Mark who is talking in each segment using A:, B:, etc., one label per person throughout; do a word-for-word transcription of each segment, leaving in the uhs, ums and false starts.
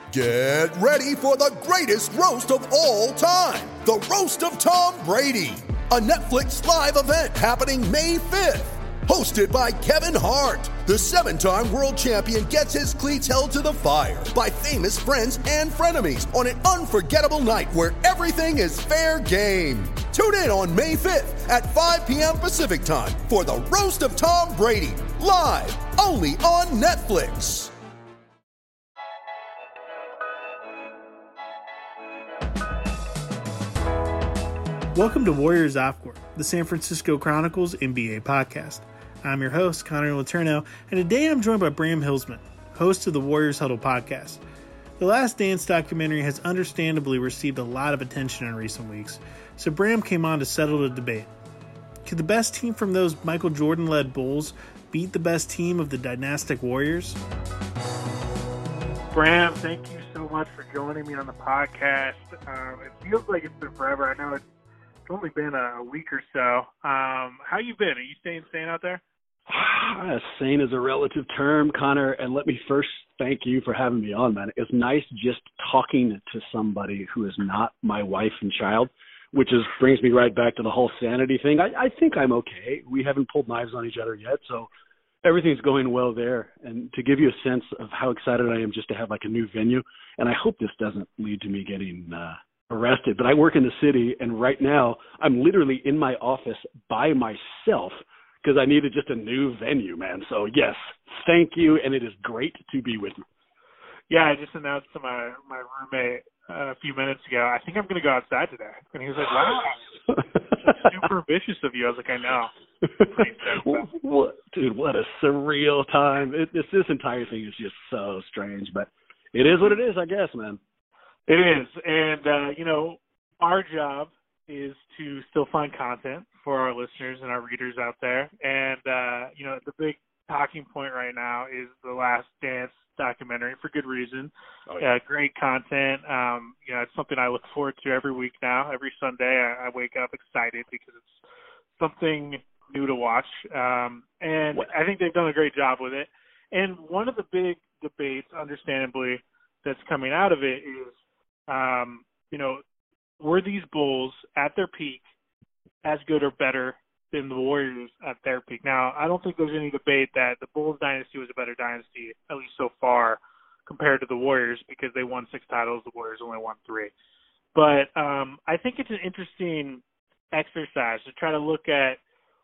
A: Get ready for the greatest roast of all time, the Roast of Tom Brady, a Netflix live event happening May fifth. Hosted by Kevin Hart, the seven-time world champion gets his cleats held to the fire by famous friends and frenemies on an unforgettable night where everything is fair game. Tune in on May fifth at five p.m. Pacific time for the Roast of Tom Brady, live only on Netflix.
B: Welcome to Warriors Off Court, the San Francisco Chronicles N B A podcast. I'm your host, Connor Letourneau, and today I'm joined by Bram Hillsman, host of the Warriors Huddle podcast. The Last Dance documentary has understandably received a lot of attention in recent weeks, so Bram came on to settle the debate. Could the best team from those Michael Jordan-led Bulls beat the best team of the dynastic Warriors?
C: Bram, thank you so much for joining me on the podcast. Um, it feels like it's been forever. I know it's It's only been a week or so. Um, how you been? Are you staying sane out there?
D: Sane is a relative term, Connor, and let me first thank you for having me on, man. It's nice just talking to somebody who is not my wife and child, which is brings me right back to the whole sanity thing. I, I think I'm okay. We haven't pulled knives on each other yet, so everything's going well there. And to give you a sense of how excited I am just to have like a new venue, and I hope this doesn't lead to me getting uh, arrested, but I work in the city, and right now I'm literally in my office by myself because I needed just a new venue, man. So yes, thank you, and it is great to be with you.
C: Yeah, I just announced to my, my roommate uh, a few minutes ago, I think I'm going to go outside today. And he was like, wow, super ambitious of you. I was like, I know.
D: What, dude, what a surreal time. It, this, this entire thing is just so strange, but it is what it is, I guess, man.
C: It is. And, uh, you know, our job is to still find content for our listeners and our readers out there. And, uh, you know, the big talking point right now is the Last Dance documentary for good reason. Oh, yeah. uh, great content. Um, you know, it's something I look forward to every week now. Every Sunday I, I wake up excited because it's something new to watch. Um, and what? I think they've done a great job with it. And one of the big debates, understandably, that's coming out of it is, Um, you know, were these Bulls at their peak as good or better than the Warriors at their peak? Now, I don't think there's any debate that the Bulls dynasty was a better dynasty, at least so far, compared to the Warriors because they won six titles. The Warriors only won three. But um, I think it's an interesting exercise to try to look at,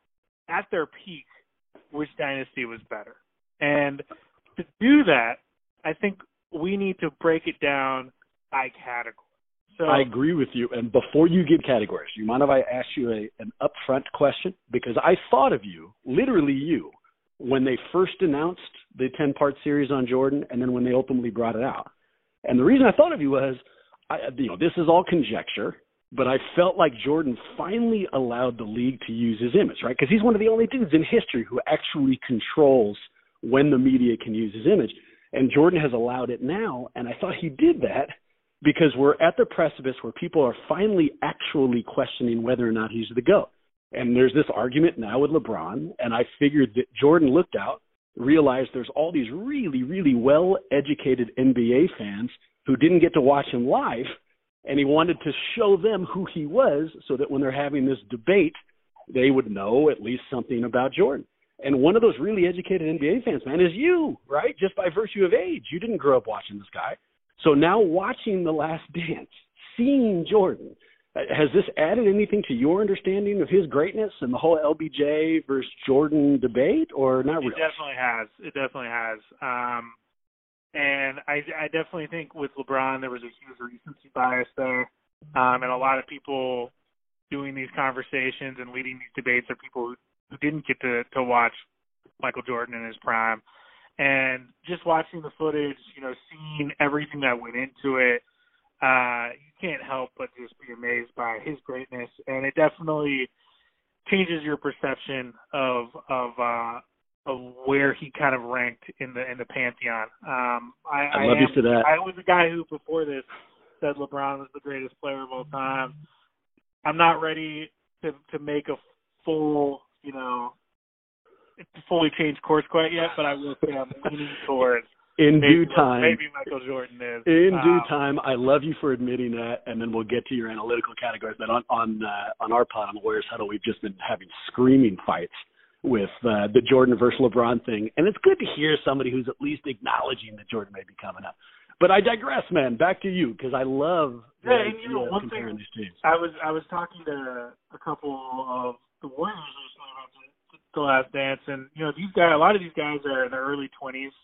C: at their peak, which dynasty was better. And to do that, I think we need to break it down by category. So,
D: I agree with you. And before you give categories, do you mind if I ask you a, an upfront question? Because I thought of you, literally you, when they first announced the ten-part series on Jordan and then when they ultimately brought it out. And the reason I thought of you was, I, you know, this is all conjecture, but I felt like Jordan finally allowed the league to use his image, right? Because he's one of the only dudes in history who actually controls when the media can use his image. And Jordan has allowed it now, and I thought he did that because we're at the precipice where people are finally actually questioning whether or not he's the GOAT. And there's this argument now with LeBron, and I figured that Jordan looked out, realized there's all these really, really well-educated N B A fans who didn't get to watch him live, and he wanted to show them who he was so that when they're having this debate, they would know at least something about Jordan. And one of those really educated N B A fans, man, is you, right? Just by virtue of age. You didn't grow up watching this guy. So now watching The Last Dance, seeing Jordan, has this added anything to your understanding of his greatness and the whole L B J versus Jordan debate, or not really?
C: It definitely has. It definitely has. Um, and I, I definitely think with LeBron there was a huge recency bias there. Um, and a lot of people doing these conversations and leading these debates are people who, who didn't get to, to watch Michael Jordan in his prime. And just watching the footage, you know, seeing everything that went into it, uh, you can't help but just be amazed by his greatness. And it definitely changes your perception of of uh, of where he kind of ranked in the in the pantheon. Um, I,
D: I love
C: I
D: you
C: am,
D: for that.
C: I was a guy who before this said LeBron was the greatest player of all time. I'm not ready to to make a full, you know, fully changed course quite yet, but I will say I'm leaning towards
D: In
C: maybe,
D: due time.
C: Maybe Michael Jordan is.
D: In
C: um,
D: due time. I love you for admitting that, and then we'll get to your analytical categories. But on on uh, on our pod on the Warriors Huddle, we've just been having screaming fights with uh, the Jordan versus LeBron thing, and it's good to hear somebody who's at least acknowledging that Jordan may be coming up. But I digress, man. Back to you, because I love the
C: yeah, and
D: idea
C: you know,
D: of
C: one
D: comparing
C: thing,
D: these teams.
C: I was I was talking to a couple of the Warriors recently about the, the Last Dance, and you know, these guys, a lot of these guys are in their early twenties.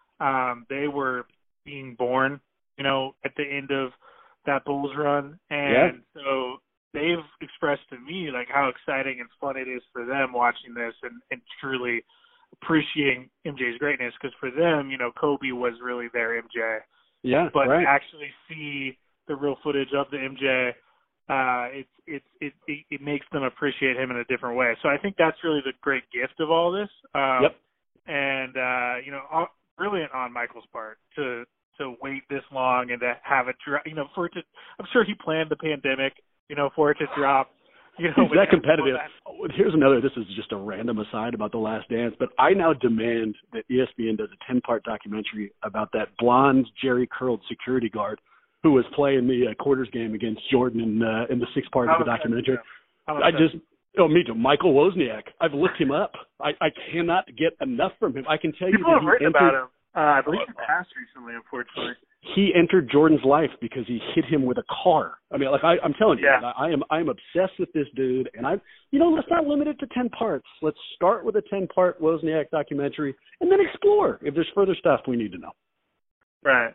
C: Um, they were being born, you know, at the end of that Bulls run, and yeah. so they've expressed to me like how exciting and fun it is for them watching this, and, and truly appreciating M J's greatness, because for them, you know, Kobe was really their M J.
D: Yeah,
C: but
D: right.
C: to actually see the real footage of the M J, uh, it's it's it, it it makes them appreciate him in a different way. So I think that's really the great gift of all this. Um,
D: yep.
C: And uh, you know, all, brilliant on Michael's part to to wait this long and to have it drop. You know, for it to, I'm sure he planned the pandemic. You know, for it to drop. You know,
D: he's that competitive. That. Here's another, this is just a random aside about The Last Dance, but I now demand that E S P N does a ten-part documentary about that blonde, jerry-curled security guard who was playing the uh, quarters game against Jordan in, uh, in the sixth part of the documentary. I just, oh, me too, Michael Wozniak. I've looked him up. I, I cannot get enough from him. I can tell
C: People
D: you that
C: have
D: he
C: written
D: entered,
C: about him. Uh, I believe he passed recently, unfortunately.
D: He entered Jordan's life because he hit him with a car. I mean, like I, I'm telling you,
C: yeah.
D: I, I am I am obsessed with this dude, and I, you know, let's not limit it to ten parts. Let's start with a ten-part Wozniak documentary, and then explore if there's further stuff we need to know.
C: Right.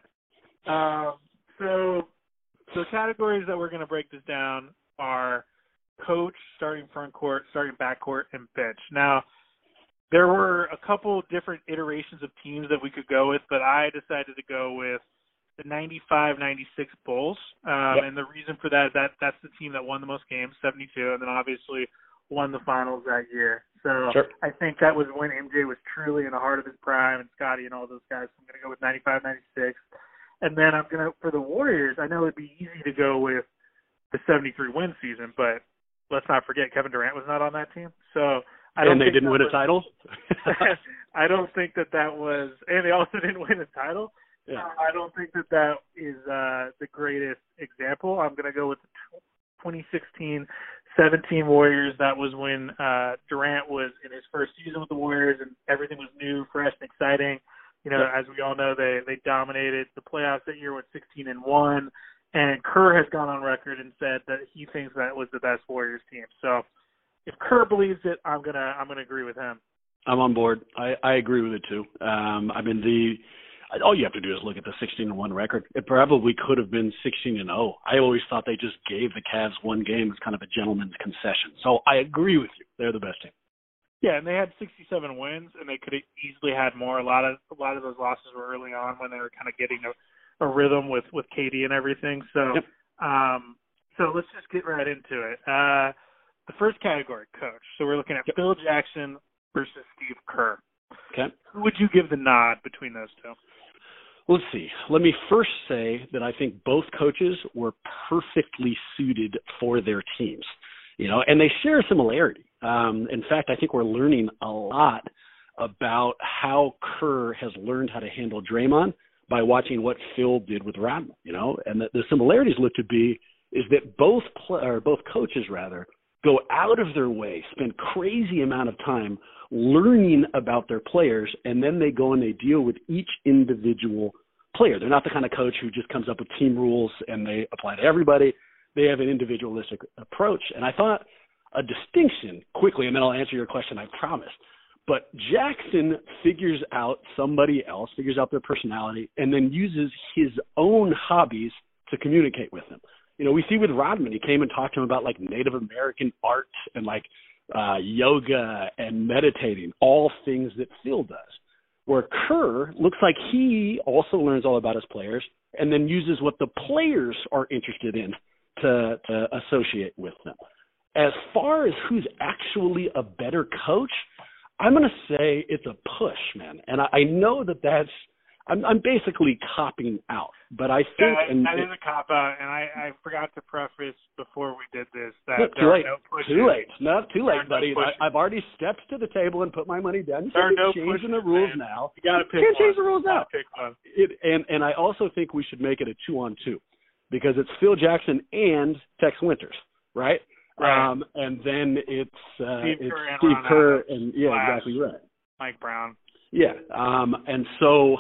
C: Um, so, the categories that we're going to break this down are coach, starting front court, starting back court, and bench. Now, there were a couple different iterations of teams that we could go with, but I decided to go with the ninety-five ninety-six Bulls. Um,
D: yep.
C: And the reason for that is that that's the team that won the most games, seventy-two, and then obviously won the finals that year. So
D: sure.
C: I think that was when M J was truly in the heart of his prime, and Scottie and all those guys. So I'm going to go with ninety-five ninety-six. And then I'm going to, for the Warriors, I know it'd be easy to go with the seventy-three win season, but let's not forget Kevin Durant was not on that team. So I don't
D: and they
C: think
D: didn't win
C: was,
D: a title?
C: I don't think that that was – and they also didn't win a title.
D: Yeah.
C: Uh, I don't think that that is uh, the greatest example. I'm going to go with the twenty sixteen seventeen Warriors. That was when uh, Durant was in his first season with the Warriors, and everything was new, fresh, and exciting. You know, yeah. As we all know, they, they dominated the playoffs that year with sixteen and one, and Kerr has gone on record and said that he thinks that was the best Warriors team. So if Kerr believes it, I'm gonna I'm gonna agree with him.
D: I'm on board. I, I agree with it too. Um, I mean, the all you have to do is look at the sixteen and one record. It probably could have been sixteen and oh. I always thought they just gave the Cavs one game as kind of a gentleman's concession. So I agree with you. They're the best team.
C: Yeah, and they had sixty-seven wins, and they could have easily had more. A lot of a lot of those losses were early on when they were kind of getting a, a rhythm with, with K D and everything. So,
D: yep.
C: um, so let's just get right into it. Uh, the first category, coach. So we're looking at yep. Phil Jackson versus Steve Kerr.
D: Okay.
C: Who would you give the nod between those two?
D: Let's see. Let me first say that I think both coaches were perfectly suited for their teams, you know, and they share a similarity. Um, in fact, I think we're learning a lot about how Kerr has learned how to handle Draymond by watching what Phil did with Rodman, you know, and the, the similarities look to be is that both pl- or both coaches rather go out of their way, spend crazy amount of time learning about their players, and then they go and they deal with each individual player. They're not the kind of coach who just comes up with team rules and they apply to everybody. They have an individualistic approach. And I thought a distinction quickly, and then I'll answer your question, I promise. But Jackson figures out somebody else, figures out their personality, and then uses his own hobbies to communicate with them. You know, we see with Rodman, he came and talked to him about like Native American art and like uh, yoga and meditating, all things that Phil does. Where Kerr looks like he also learns all about his players and then uses what the players are interested in to, to associate with them. As far as who's actually a better coach, I'm going to say it's a push, man. And I, I know that that's I'm, – I'm basically copping out But I think
C: that,
D: and
C: that is a cop out, and I, I forgot to preface before we did this that
D: look,
C: there
D: too
C: are
D: late.
C: no pushes.
D: Too late. Not too late,
C: no
D: buddy.
C: pushes.
D: I, I've already stepped to the table and put my money down. You
C: There are
D: can't
C: no
D: change
C: pushes,
D: the rules
C: man.
D: now.
C: You got to pick
D: can't
C: one.
D: change the rules
C: you
D: now.
C: Pick one.
D: It, and and I also think we should make it a two on two, because it's Phil Jackson and Tex Winters, right?
C: Right.
D: Um, and then it's uh,
C: Steve
D: it's
C: Kerr and
D: Steve
C: Ron
D: Kerr
C: Adams
D: and yeah,
C: slash
D: exactly right.
C: Mike Brown.
D: Yeah, um, and so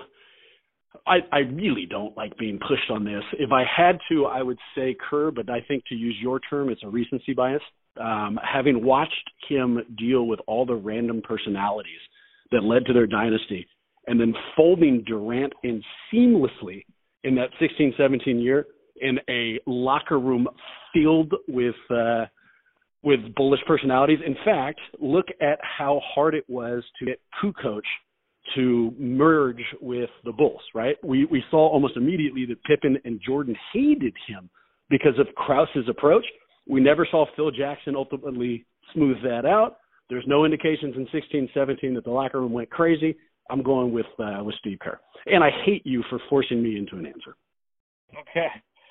D: I, I really don't like being pushed on this. If I had to, I would say Kerr, but I think to use your term, it's a recency bias. Um, having watched him deal with all the random personalities that led to their dynasty, and then folding Durant in seamlessly in that sixteen seventeen year in a locker room filled with uh, with bullish personalities. In fact, look at how hard it was to get Kukoc to merge with the Bulls, right? We we saw almost immediately that Pippen and Jordan hated him because of Krause's approach. We never saw Phil Jackson ultimately smooth that out. There's no indications in sixteen seventeen that the locker room went crazy. I'm going with uh, with Steve Kerr. And I hate you for forcing me into an answer.
C: Okay.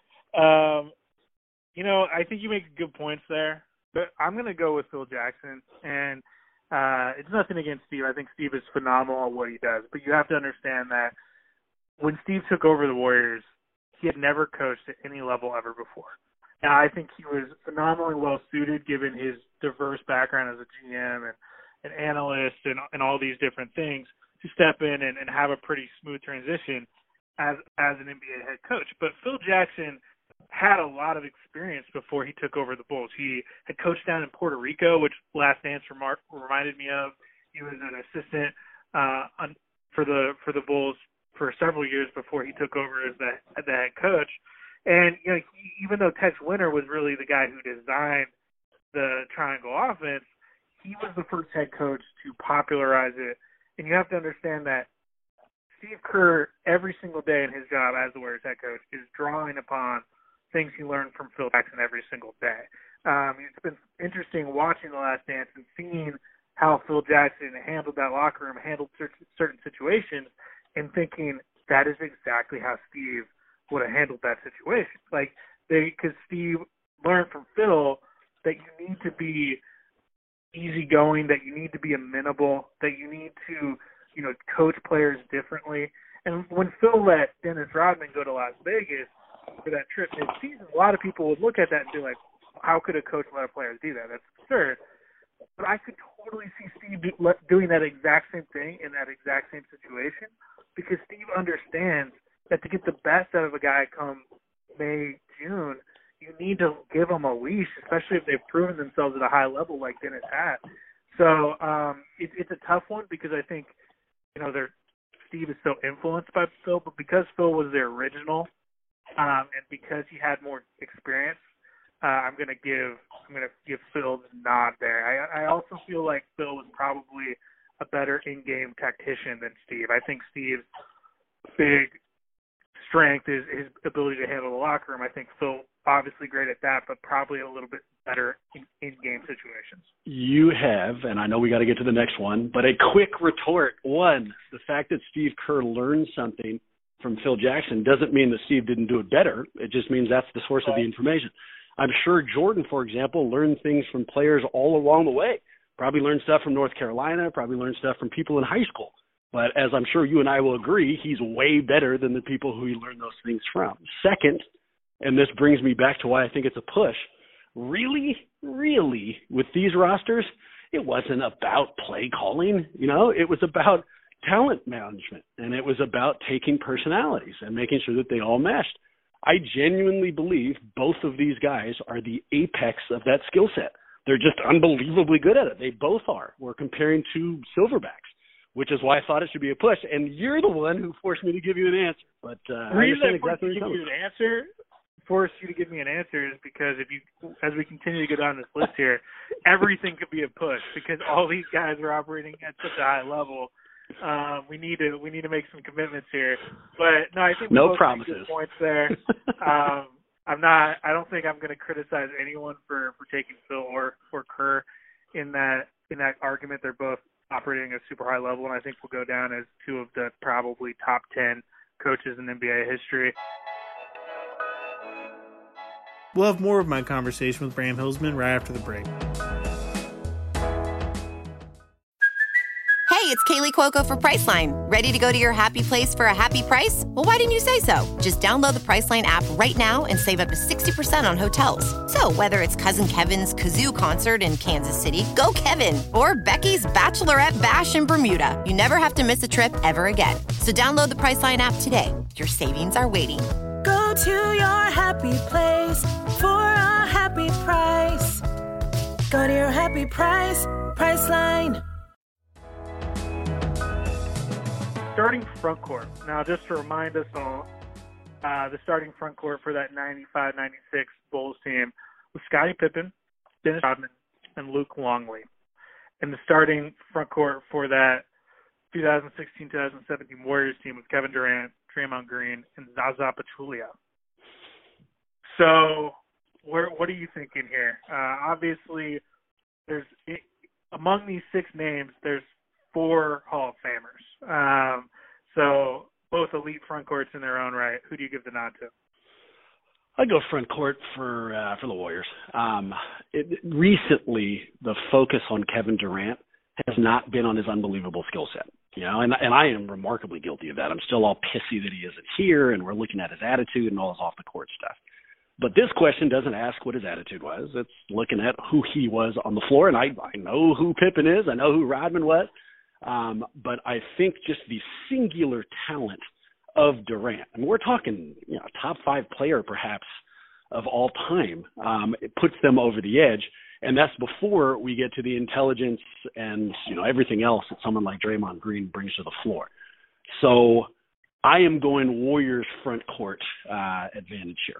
C: Um, you know, I think you make good points there, but I'm going to go with Phil Jackson. And uh, it's nothing against Steve. I think Steve is phenomenal at what he does. But you have to understand that when Steve took over the Warriors, he had never coached at any level ever before. And I think he was phenomenally well suited given his diverse background as a G M and an analyst and, and all these different things to step in and, and have a pretty smooth transition as as an N B A head coach. But Phil Jackson had a lot of experience before he took over the Bulls. He had coached down in Puerto Rico, which Last Dance remark, reminded me of. He was an assistant uh, on, for the for the Bulls for several years before he took over as the, the head coach. And you know, he, even though Tex Winter was really the guy who designed the triangle offense, he was the first head coach to popularize it. And you have to understand that Steve Kerr, every single day in his job as the Warriors head coach, is drawing upon things he learned from Phil Jackson every single day. Um, it's been interesting watching The Last Dance and seeing how Phil Jackson handled that locker room, handled certain, certain situations, and thinking that is exactly how Steve would have handled that situation. Like, they, because Steve learned from Phil that you need to be easygoing, that you need to be amenable, that you need to, you know, coach players differently. And when Phil let Dennis Rodman go to Las Vegas for that trip mid-season, a lot of people would look at that and be like, how could a coach let a player do that? That's absurd. But I could totally see Steve do, doing that exact same thing in that exact same situation, because Steve understands that to get the best out of a guy come May, June, you need to give them a leash, especially if they've proven themselves at a high level like Dennis had. So um, it, it's a tough one, because I think, you know, they're, Steve is so influenced by Phil, but because Phil was their original, um, and because he had more experience, uh, I'm gonna give I'm gonna give Phil the nod there. I, I also feel like Phil was probably a better in-game tactician than Steve. I think Steve's big strength is his ability to handle the locker room. I think Phil obviously great at that, but probably a little bit better in, in-game situations.
D: You have, and I know we got to get to the next one, but a quick retort. One, the fact that Steve Kerr learned something from Phil Jackson doesn't mean that Steve didn't do it better. It just means that's the source of the information. I'm sure Jordan, for example, learned things from players all along the way. Probably learned stuff from North Carolina, probably learned stuff from people in high school. But as I'm sure you and I will agree, he's way better than the people who he learned those things from. Second, and this brings me back to why I think it's a push, really, really, with these rosters, it wasn't about play calling. You know, it was about talent management, and it was about taking personalities and making sure that they all meshed. I genuinely believe both of these guys are the apex of that skill set. They're just unbelievably good at it. They both are. We're comparing two silverbacks, which is why I thought it should be a push. And you're the one who forced me to give you an answer. But uh,
C: the reason I, I forced
D: exactly
C: you to give you an answer, forced you to give me an answer, is because if you, as we continue to go down this list here, everything could be a push because all these guys are operating at such a high level. Um, we need to we need to make some commitments here. But no, I think we
D: no
C: both
D: promises.
C: Good points there. um, I'm not. I don't think I'm going to criticize anyone for, for taking Phil or, or Kerr in that in that argument. They're both operating at a super high level, and I think we'll go down as two of the probably top ten coaches in N B A history.
B: We'll have more of my conversation with Bram Hillsman right after the break.
E: Hey, it's Kaylee Cuoco for Priceline. Ready to go to your happy place for a happy price? Well, why didn't you say so? Just download the Priceline app right now and save up to sixty percent on hotels. So whether it's Cousin Kevin's Kazoo Concert in Kansas City, go Kevin, or Becky's Bachelorette Bash in Bermuda, you never have to miss a trip ever again. So download the Priceline app today. Your savings are waiting.
F: Go to your happy place for a happy price. Go to your happy price, Priceline.
C: Starting front court. Now, just to remind us all, uh, the starting front court for that ninety-five ninety-six Bulls team was Scottie Pippen, Dennis Rodman, and Luke Longley. And the starting front court for that twenty sixteen twenty seventeen Warriors team was Kevin Durant, Draymond Green, and Zaza Pachulia. So, where, what are you thinking here? Uh, obviously, there's among these six names, there's four Hall of Famers. Um, so both elite front courts in their own right. Who do you give the nod to?
D: I go front court for uh, for the Warriors. Um, it, recently, the focus on Kevin Durant has not been on his unbelievable skill set. You know, and and I am remarkably guilty of that. I'm still all pissy that he isn't here, and we're looking at his attitude and all his off the court stuff. But this question doesn't ask what his attitude was. It's looking at who he was on the floor, and I I know who Pippen is. I know who Rodman was. Um, but I think just the singular talent of Durant, and we're talking, you know, top five player perhaps of all time, um, it puts them over the edge. And that's before we get to the intelligence and, you know, everything else that someone like Draymond Green brings to the floor. So I am going Warriors front court uh, advantage here.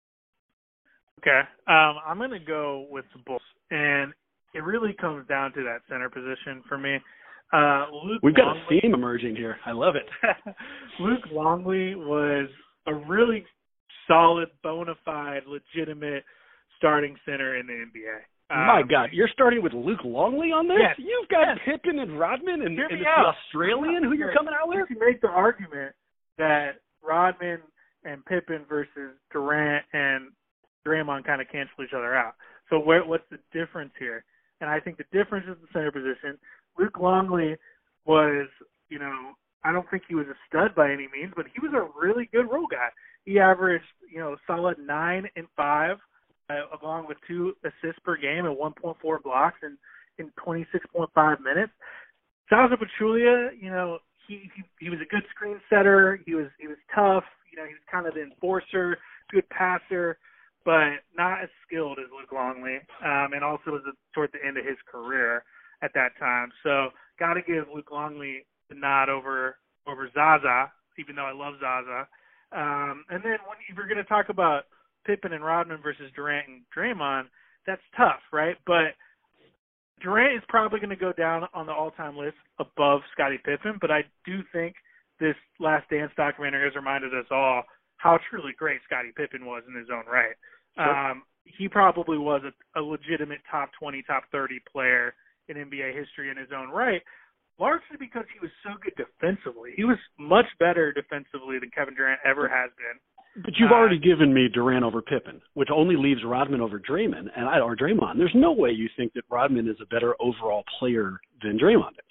C: Okay. Um, I'm going to go with the Bulls. And it really comes down to that center position for me. Uh, Luke
D: We've got
C: Longley,
D: a theme emerging here. I love it.
C: Luke Longley was a really solid, bona fide, legitimate starting center in the N B A. Um,
D: My God, you're starting with Luke Longley on this?
C: Yes,
D: You've got
C: yes.
D: Pippen and Rodman and,
C: Hear
D: and
C: me
D: it's
C: out.
D: the Australian who you're coming out with?
C: You can make the argument that Rodman and Pippen versus Durant and Draymond kind of cancel each other out. So where, what's the difference here? And I think the difference is the center position. Luke Longley was, you know, I don't think he was a stud by any means, but he was a really good role guy. He averaged, you know, solid nine and five, uh, along with two assists per game and one point four blocks in, in twenty-six point five minutes. Zaza Pachulia, you know, he, he he was a good screen setter. He was he was tough. You know, he was kind of the enforcer, good passer, but not as skilled as Luke Longley, um, and also was toward the end of his career at that time. So got to give Luke Longley the nod over over Zaza, even though I love Zaza. Um, and then when if you're going to talk about Pippen and Rodman versus Durant and Draymond, that's tough, right? But Durant is probably going to go down on the all-time list above Scottie Pippen, but I do think this Last Dance documentary has reminded us all how truly great Scottie Pippen was in his own right.
D: Sure.
C: Um, he probably was a, a legitimate top twenty, top thirty player in N B A history in his own right, largely because he was so good defensively. He was much better defensively than Kevin Durant ever has been.
D: But you've
C: uh,
D: already given me Durant over Pippen, which only leaves Rodman over Draymond, and I, or Draymond. There's no way you think that Rodman is a better overall player than Draymond is.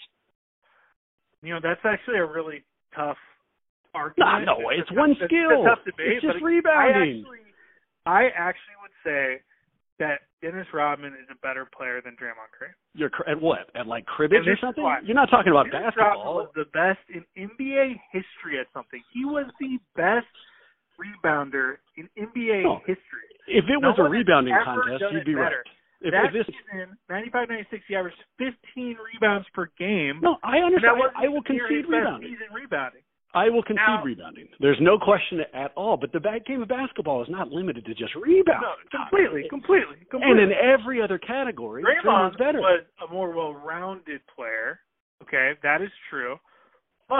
C: You know, that's actually a really tough argument.
D: Nah, no way. It's,
C: it's
D: one
C: tough,
D: skill.
C: It's a tough debate.
D: It's just
C: but
D: rebounding.
C: I actually, I actually would say that Dennis Rodman is a better player than Draymond Green.
D: You're at what? At like cribbage
C: And
D: or
C: this is
D: something?
C: why.
D: You're not talking about
C: Dennis Rodman
D: basketball.
C: was the best in N B A history at something. He was the best rebounder in N B A
D: No.
C: history.
D: If it
C: No
D: was a
C: one has
D: rebounding
C: ever
D: contest,
C: done
D: you'd
C: it
D: be
C: better.
D: right. If,
C: that
D: if this,
C: season, ninety-five ninety-six, he averaged fifteen rebounds per game.
D: no, I
C: and that
D: understand.
C: wasn't
D: I will
C: even near his
D: concede
C: best
D: rebounding.
C: season rebounding.
D: I will concede
C: Now-
D: rebounding. There's no question at all. But the back game of basketball is not limited to just rebounding.
C: No, completely, completely, completely.
D: And in every other category,
C: Draymond
D: Draymond's better.
C: was a more well-rounded player. Okay, that is true. But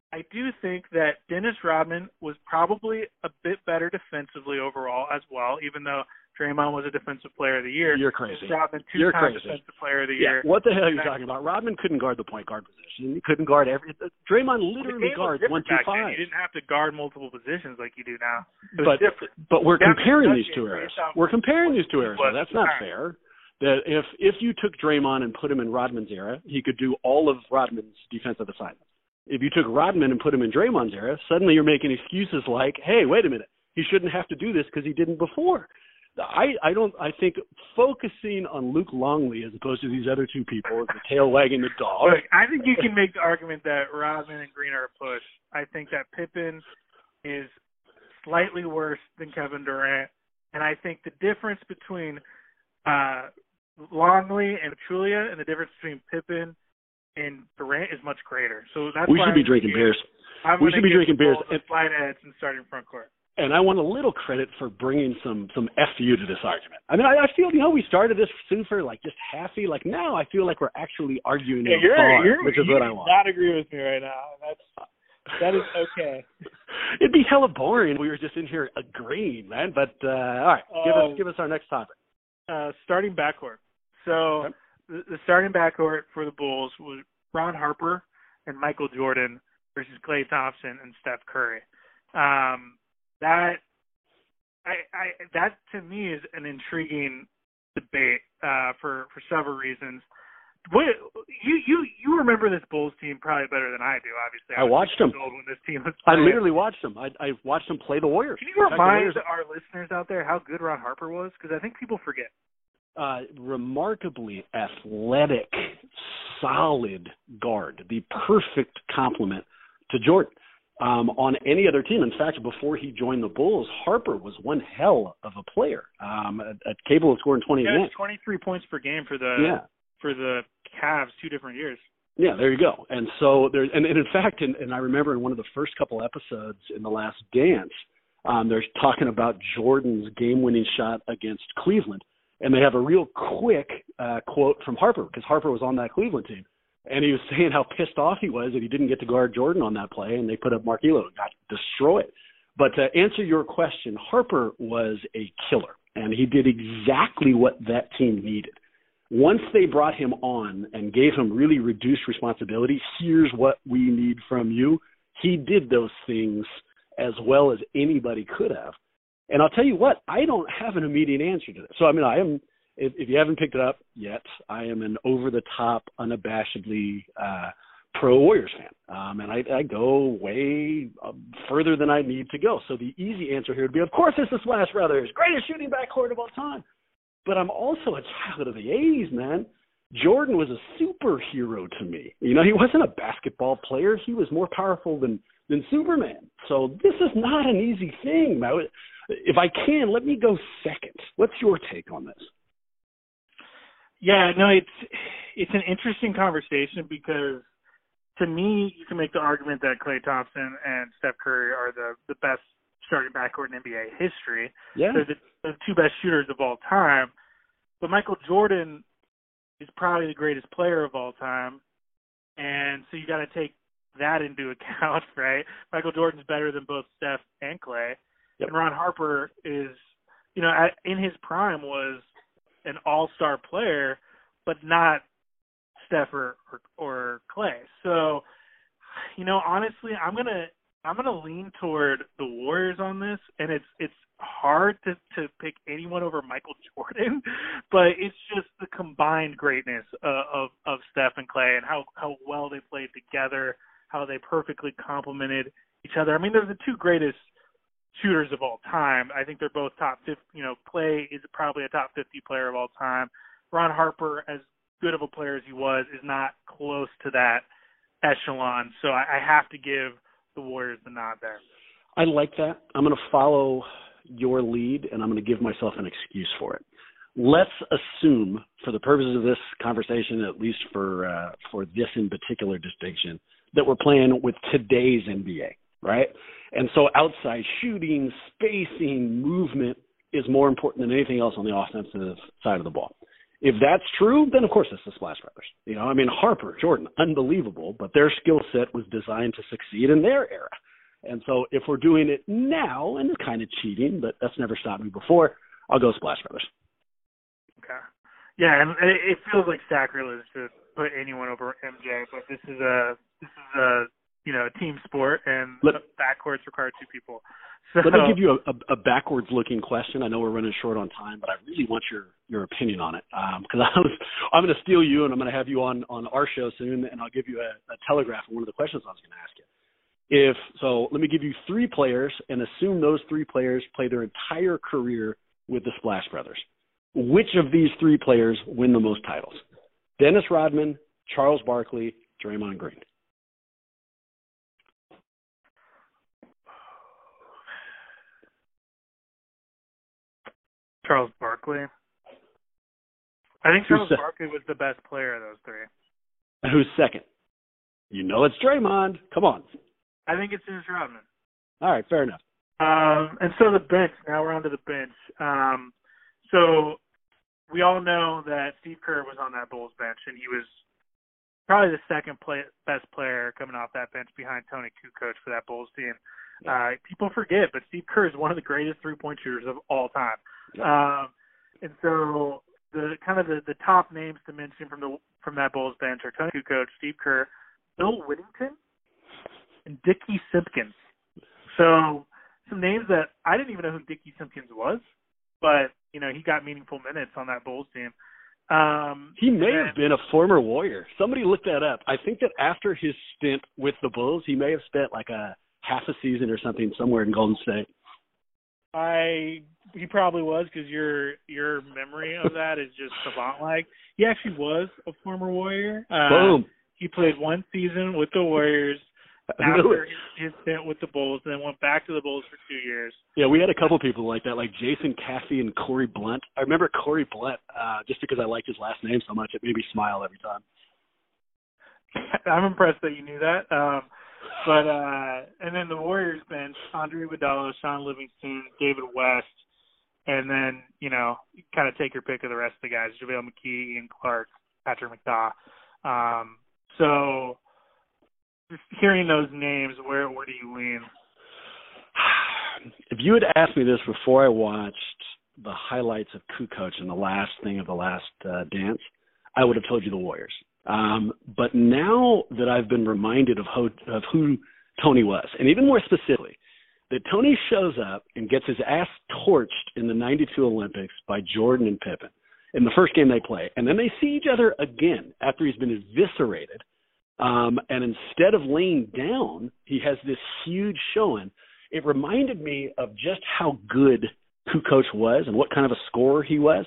C: I do think that Dennis Rodman was probably a bit better defensively overall as well, even though Draymond was a defensive player of the year.
D: You're crazy.
C: Dennis Rodman,
D: You're
C: two-time
D: crazy.
C: defensive player of the
D: yeah.
C: year.
D: What the hell are you talking about? Rodman couldn't guard the point guard position. He couldn't guard every. Draymond literally guards one, two, five.
C: You didn't have to guard multiple positions like you do now. It
D: but
C: was different.
D: but we're
C: Devin
D: comparing these two
C: Booker,
D: eras. We're
C: Booker,
D: comparing these two eras.
C: was
D: That's not
C: time.
D: fair. That if if you took Draymond and put him in Rodman's era, he could do all of Rodman's defensive assignments. If you took Rodman and put him in Draymond's era, suddenly you're making excuses like, hey, wait a minute, he shouldn't have to do this because he didn't before. I, I don't. I think focusing on Luke Longley as opposed to these other two people is the tail wagging the dog.
C: Look, I think you can make the argument that Rodman and Green are a push. I think that Pippen is slightly worse than Kevin Durant, and I think the difference between uh, Longley and Pachulia and the difference between Pippen and Durant is much greater. So that's
D: we
C: why
D: should be
C: I'm
D: drinking
C: here.
D: beers.
C: I'm
D: we should be drinking beers.
C: And slide heads and starting front court.
D: And I want a little credit for bringing some some F U to this argument. I mean, I, I feel, you know, we started this super, like, just happy. Like, now I feel like we're actually arguing
C: Yeah,
D: in
C: you're,
D: a bar,
C: you're,
D: which is
C: you
D: what I
C: do
D: want.
C: not agree with me right now. That's That is okay.
D: It'd be hella boring if we were just in here agreeing, man. But, uh, all right, give,
C: um,
D: us, give us our next topic.
C: Uh, starting backcourt. So
D: Okay.
C: the, the starting backcourt for the Bulls was Ron Harper and Michael Jordan versus Klay Thompson and Steph Curry. Um, that I, I that to me is an intriguing debate uh, for for several reasons. What, you you you remember this Bulls team probably better than I do. Obviously,
D: I, I watched them.
C: When this team was
D: I
C: playing.
D: literally watched them. I I watched them play the Warriors.
C: Can you
D: In fact, the
C: remind
D: Warriors,
C: our listeners out there how good Ron Harper was? Because I think people forget.
D: Uh, remarkably athletic, solid guard, the perfect complement to Jordan um, on any other team. In fact, before he joined the Bulls, Harper was one hell of a player, um, at, at capable of scoring twenty
C: Yeah,
D: a game.
C: twenty-three points per game for the
D: Yeah.
C: for the Cavs two different years.
D: Yeah, there you go. And so there's, and, and in fact, and, and I remember in one of the first couple episodes in The Last Dance, um, they're talking about Jordan's game-winning shot against Cleveland. And they have a real quick uh, quote from Harper, because Harper was on that Cleveland team. And he was saying how pissed off he was that he didn't get to guard Jordan on that play, and they put up Mark Elo and got destroyed. But to answer your question, Harper was a killer, and he did exactly what that team needed. Once they brought him on and gave him really reduced responsibility, here's what we need from you, he did those things as well as anybody could have. And I'll tell you what, I don't have an immediate answer to this. So, I mean, I am, if, if you haven't picked it up yet, I am an over-the-top, unabashedly uh, pro-Warriors fan. Um, and I, I go way um, further than I need to go. So the easy answer here would be, of course, it's the Splash Brothers, greatest shooting backcourt of all time. But I'm also a child of the eighties, man. Jordan was a superhero to me. You know, he wasn't a basketball player. He was more powerful than, than Superman. So this is not an easy thing. Now, if I can, let me go second. What's your take on this?
C: Yeah, no, it's it's an interesting conversation because to me, you can make the argument that Klay Thompson and Steph Curry are the, the best starting backcourt in N B A history.
D: Yeah.
C: They're the, the two best shooters of all time. But Michael Jordan is probably the greatest player of all time. And so you got to take that into account, right? Michael Jordan's better than both Steph and Klay. Yep. And Ron Harper is, you know, at, in his prime was an all-star player, but not Steph or, or, or Klay. So, you know, honestly, I'm gonna I'm gonna lean toward the Warriors on this, and it's it's hard to, to pick anyone over Michael Jordan, but it's just the combined greatness uh, of of Steph and Klay and how how well they played together, how they perfectly complemented each other. I mean, they're the two greatest shooters of all time. I think they're both top fifty. You know, Klay is probably a top fifty player of all time. Ron Harper, as good of a player as he was, is not close to that echelon. So I, I have to give the Warriors the nod there.
D: I like that. I'm going to follow your lead, and I'm going to give myself an excuse for it. Let's assume, for the purposes of this conversation, at least for uh, for this in particular distinction, that we're playing with today's N B A, right? And so outside shooting, spacing, movement is more important than anything else on the offensive side of the ball. If that's true, then of course it's the Splash Brothers. You know, I mean, Harper, Jordan, unbelievable, but their skill set was designed to succeed in their era. And so if we're doing it now, and it's kind of cheating, but that's never stopped me before, I'll go Splash Brothers.
C: Okay. Yeah, and it feels like sacrilege to put anyone over M J, but this is a this is a you know a team sport, and Let, backcourts require two people. So,
D: let me give you a, a, a backwards-looking question. I know we're running short on time, but I really want your, your opinion on it because um, I was I'm going to steal you, and I'm going to have you on, on our show soon, and I'll give you a, a telegraph of one of the questions I was going to ask you. If so, let me give you three players, and assume those three players play their entire career with the Splash Brothers. Which of these three players win the most titles? Dennis Rodman, Charles Barkley, Draymond Green.
C: Charles Barkley. I think Charles Barkley was the best player of those three.
D: And who's second? You know it's Draymond. Come on.
C: I think it's Dennis Rodman.
D: All right, fair enough.
C: Um, and so the bench. Now we're on to the bench. Um, so we all know that Steve Kerr was on that Bulls bench, and he was probably the second play, best player coming off that bench behind Tony Kukoc for that Bulls team. Uh, people forget, but Steve Kerr is one of the greatest three-point shooters of all time. Um, and so the kind of the, the top names to mention from the from that Bulls bench are Tony Kukoc, Steve Kerr, Bill Whittington, and Dickie Simpkins. So some names that I didn't even know who Dickie Simpkins was, but you know he got meaningful minutes on that Bulls team. Um,
D: he may
C: and,
D: have been a former Warrior. Somebody looked that up. I think that after his stint with the Bulls, he may have spent like a half a season or something somewhere in Golden State.
C: I he probably was because your your memory of that is just savant-like. He actually was a former Warrior. Uh,
D: Boom.
C: He played one season with the Warriors after his, his stint with the Bulls, and then went back to the Bulls for two years.
D: Yeah, we had a couple people like that, like Jason Caffey and Corey Blunt. I remember Corey Blunt uh, just because I liked his last name so much. It made me smile every time.
C: I'm impressed that you knew that. Um, but uh, and then the Warriors bench: Andre Iguodala, Sean Livingston, David West, and then you know kind of take your pick of the rest of the guys: JaVale McKee, Ian Clark, Patrick McDaw. Um, so just hearing those names, where where do you lean?
D: If you had asked me this before I watched the highlights of Kukoc and the last thing of the last uh, dance, I would have told you the Warriors. Um, but now that I've been reminded of, ho- of who Tony was, and even more specifically, that Tony shows up and gets his ass torched in the ninety-two Olympics by Jordan and Pippen in the first game they play, and then they see each other again after he's been eviscerated, um, and instead of laying down, he has this huge showing. It reminded me of just how good Kukoc was and what kind of a scorer he was.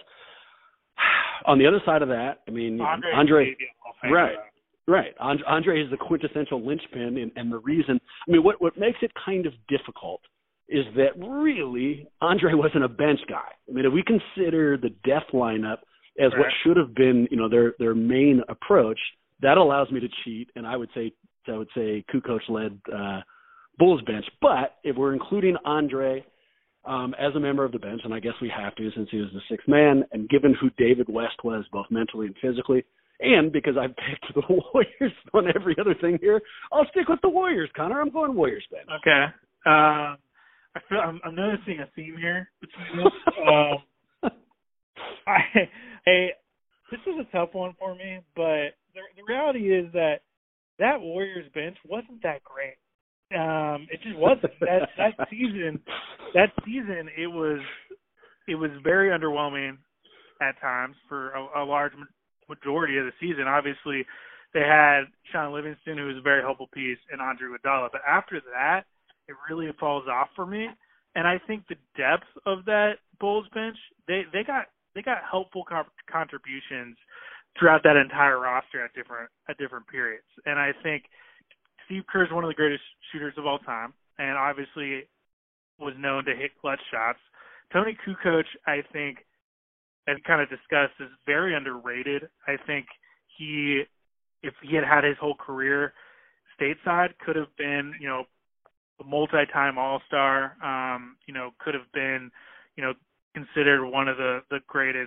D: On the other side of that, I mean,
C: Andre,
D: Andre right, right. Andre is the quintessential linchpin, and, and the reason. I mean, what what makes it kind of difficult is that really Andre wasn't a bench guy. I mean, if we consider the death lineup as right. what should have been, you know, their their main approach, that allows me to cheat, and I would say I would say Kukoc led uh, Bulls bench. But if we're including Andre Um, as a member of the bench, and I guess we have to since he was the sixth man, and given who David West was both mentally and physically, and because I've picked the Warriors on every other thing here, I'll stick with the Warriors, Connor. I'm going Warriors bench.
C: Okay. Um, I feel I'm, I'm noticing a theme here between this. um, I, I, this is a tough one for me, but the, the reality is that that Warriors bench wasn't that great. Um, it just wasn't that that season. That season, it was it was very underwhelming at times for a, a large majority of the season. Obviously, they had Sean Livingston, who was a very helpful piece, and Andre Iguodala. But after that, it really falls off for me. And I think the depth of that Bulls bench, they they got they got helpful co- contributions throughout that entire roster at different at different periods. And I think Steve Kerr is one of the greatest shooters of all time, and obviously was known to hit clutch shots. Tony Kukoc, I think, as kind of discussed, is very underrated. I think he, if he had had his whole career stateside, could have been, you know, a multi-time All-Star. Um, you know, could have been, you know, considered one of the, the greatest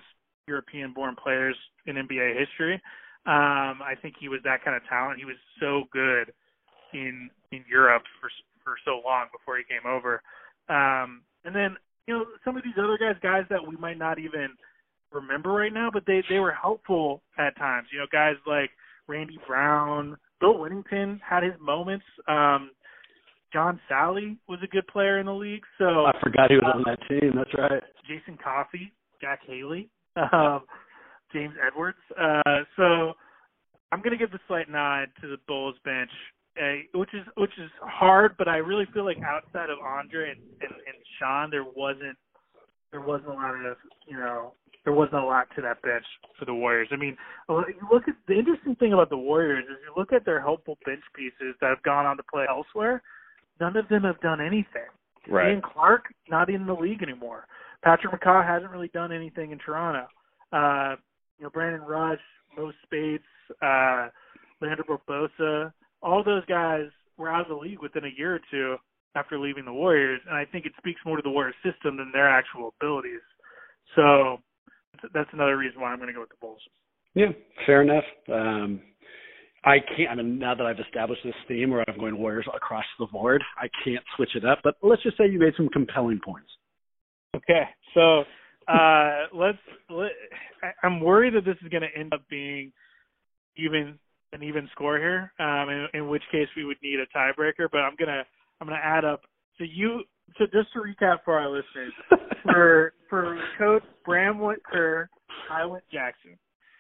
C: European-born players in N B A history. Um, I think he was that kind of talent. He was so good in in Europe for for so long before he came over. Um, and then, you know, some of these other guys, guys that we might not even remember right now, but they, they were helpful at times. You know, guys like Randy Brown, Bill Whittington had his moments. Um, John Sally was a good player in the league. So
D: I forgot he was
C: uh,
D: on that team. That's right.
C: Jason Coffey, Jack Haley, um, James Edwards. Uh, so I'm going to give the slight nod to the Bulls bench, uh, which is which is hard, but I really feel like outside of Andre and, and, and Sean, there wasn't there wasn't a lot of you know there wasn't a lot to that bench for the Warriors. I mean, you look at the interesting thing about the Warriors is you look at their helpful bench pieces that have gone on to play elsewhere. None of them have done anything.
D: Right.
C: Ian Clark, not in the league anymore. Patrick McCaw hasn't really done anything in Toronto. Uh, you know, Brandon Rush, Mo Spates, uh, Leandro Barbosa, all those guys were out of the league within a year or two after leaving the Warriors, and I think it speaks more to the Warriors system than their actual abilities. So that's another reason why I'm going to go with the Bulls.
D: Yeah, fair enough. Um, I can't, I mean, now that I've established this theme where I'm going Warriors across the board, I can't switch it up, but let's just say you made some compelling points.
C: Okay, so uh, let's, let, I'm worried that this is going to end up being even an even score here, um, in, in which case we would need a tiebreaker, but I'm going to, I'm going to add up. So you, so just to recap for our listeners, for, for Coach Bram went Kerr, I went Jackson.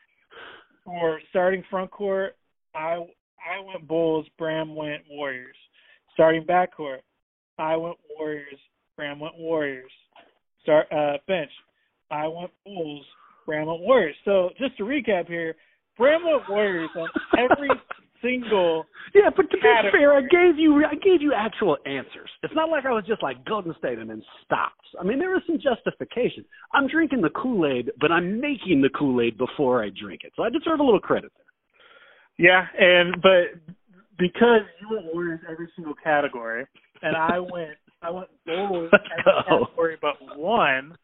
C: For starting front court, I I went Bulls, Bram went Warriors. Starting backcourt, I went Warriors, Bram went Warriors. Start uh, bench, I went Bulls, Bram went Warriors. So just to recap here, Bram went Warriors on every single.
D: Yeah, but to
C: category.
D: be fair, I gave you I gave you actual answers. It's not like I was just like Golden State and then stopped. I mean, there was some justification. I'm drinking the Kool-Aid, but I'm making the Kool-Aid before I drink it, so I deserve a little credit there.
C: Yeah, and but because you went Warriors every single category, and I went I went Bulls every category but one,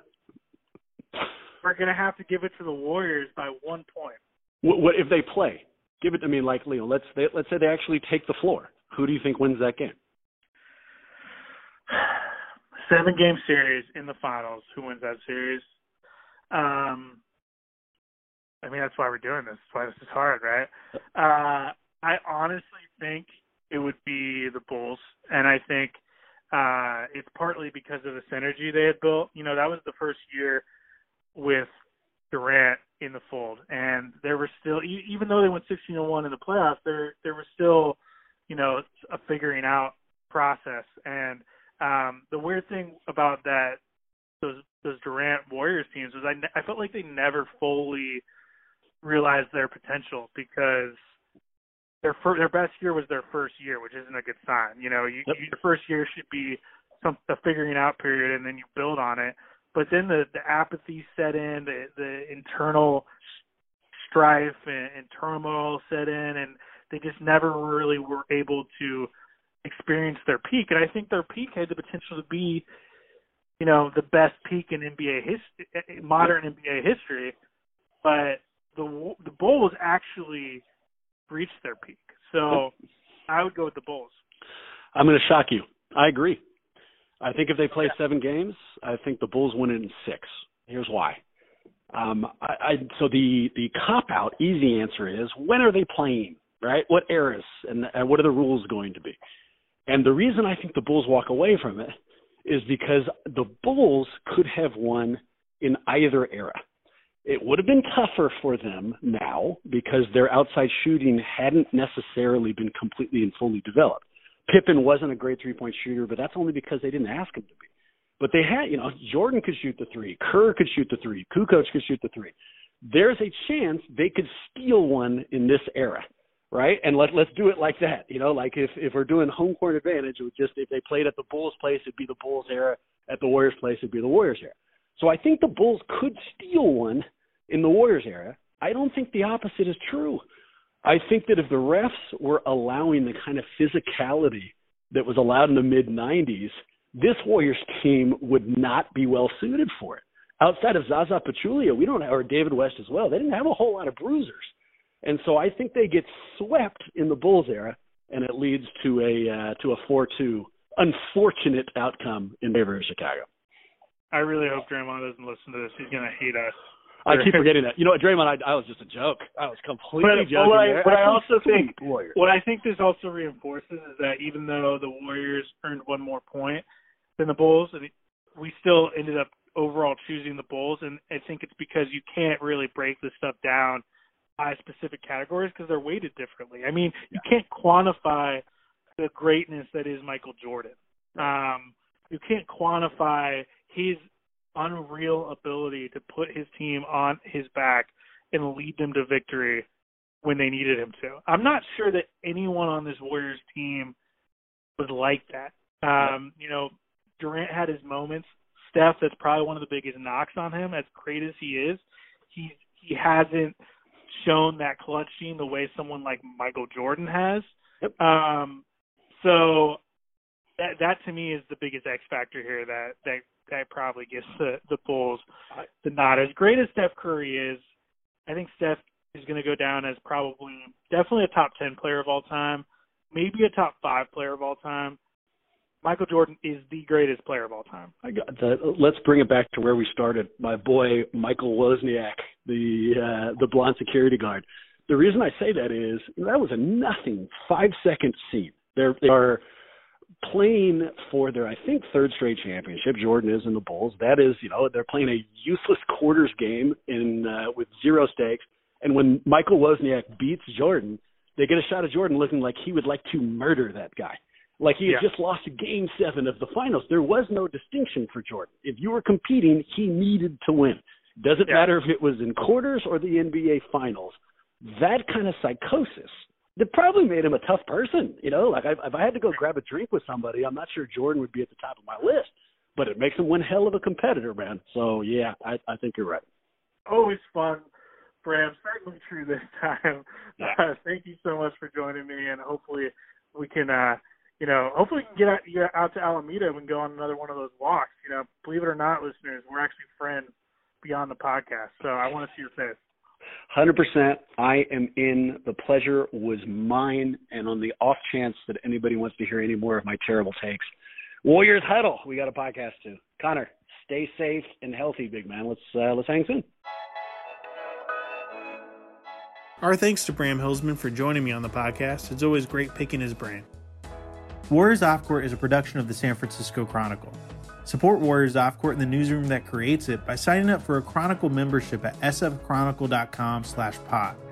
C: we're gonna have to give it to the Warriors by one point.
D: What, what if they play? Give it. I mean, like Leo. Let's they, let's say they actually take the floor. Who do you think wins that game?
C: Seven game series in the finals. Who wins that series? Um. I mean, that's why we're doing this. That's why this is hard, right? Uh, I honestly think it would be the Bulls, and I think uh, it's partly because of the synergy they had built. You know, that was the first year with Durant in the fold, and there were still, even though they went sixteen and one in the playoffs, there there was still, you know, a figuring out process. And um, the weird thing about that, those those Durant Warriors teams, was I, I felt like they never fully realized their potential because their fir- their best year was their first year, which isn't a good sign. You know, you,
D: yep.
C: your first year should be some a figuring out period, and then you build on it. But then the, the apathy set in, the, the internal strife and, and turmoil set in, and they just never really were able to experience their peak. And I think their peak had the potential to be, you know, the best peak in N B A history, modern N B A history. But the the Bulls actually reached their peak. So I would go with the Bulls.
D: I'm going to shock you. I agree. I think if they play
C: yeah.
D: seven games, I think the Bulls win it in six. Here's why. Um, I, I, so the, the cop-out, easy answer is, when are they playing, right? What eras and, and what are the rules going to be? And the reason I think the Bulls walk away from it is because the Bulls could have won in either era. It would have been tougher for them now because their outside shooting hadn't necessarily been completely and fully developed. Pippen wasn't a great three-point shooter, but that's only because they didn't ask him to be. But they had, you know, Jordan could shoot the three, Kerr could shoot the three, Kukoc could shoot the three. There's a chance they could steal one in this era, right? And let, let's do it like that, you know, like if, if we're doing home court advantage, it would just, if they played at the Bulls' place, it'd be the Bulls' era. At the Warriors' place, it'd be the Warriors' era. So I think the Bulls could steal one in the Warriors' era. I don't think the opposite is true. I think that if the refs were allowing the kind of physicality that was allowed in the mid nineties, this Warriors team would not be well suited for it. outside of Zaza Pachulia, we don't have, or David West as well, they didn't have a whole lot of bruisers. And so I think they get swept in the Bulls era, and it leads to a uh, to a four two unfortunate outcome in favor of Chicago.
C: I really hope Draymond doesn't listen to this. He's going to hate us.
D: I keep forgetting that. You know, Draymond, I, I was just a joke. I was completely
C: but,
D: joking.
C: But I,
D: there.
C: but I also think
D: Warriors.
C: what I think this also reinforces is that even though the Warriors earned one more point than the Bulls, we still ended up overall choosing the Bulls, and I think it's because you can't really break this stuff down by specific categories because they're weighted differently. I mean, yeah. you can't quantify the greatness that is Michael Jordan. Um, you can't quantify his unreal ability to put his team on his back and lead them to victory when they needed him to. I'm not sure that anyone on this Warriors team was like that. Um, you know, Durant had his moments. Steph, that's probably one of the biggest knocks on him. As great as he is, he he hasn't shown that clutch gene the way someone like Michael Jordan has.
D: Yep.
C: Um, so that that to me is the biggest X factor here that that, that probably gives the, the Bulls the nod. As great as Steph Curry is, I think Steph is going to go down as probably definitely a top ten player of all time, maybe a top five player of all time. Michael Jordan is the greatest player of all time.
D: I got that. Let's bring it back to where we started. My boy Michael Wozniak, the uh, the blonde security guard. The reason I say that is that was a nothing five second scene. They're they are playing for their I think third straight championship. Jordan is in the Bulls. That is, you know, they're playing a useless quarters game in uh, with zero stakes. And when Michael Wozniak beats Jordan, they get a shot of Jordan looking like he would like to murder that guy. Like he had yeah. just lost game seven of the finals. There was no distinction for Jordan. If you were competing, he needed to win. Doesn't yeah. matter if it was in quarters or the N B A finals. That kind of psychosis, that probably made him a tough person. You know, like if I had to go grab a drink with somebody, I'm not sure Jordan would be at the top of my list. But it makes him one hell of a competitor, man. So, yeah, I, I think you're right.
C: Always fun, Bram. Certainly true this time.
D: Yeah.
C: Uh, thank you so much for joining me, and hopefully we can uh, – You know, hopefully we can get out, get out to Alameda and go on another one of those walks. You know, believe it or not, listeners, we're actually friends beyond the podcast. So I want to see your face.
D: one hundred percent. I am in. The pleasure was mine. And on the off chance that anybody wants to hear any more of my terrible takes, Warriors Huddle, we got a podcast too. Connor, stay safe and healthy, big man. Let's uh, let's hang soon.
B: Our thanks to Bram Hillsman for joining me on the podcast. It's always great picking his brain. Warriors Off Court is a production of the San Francisco Chronicle. Support Warriors Off Court and the newsroom that creates it by signing up for a Chronicle membership at sfchronicle.com slash pod.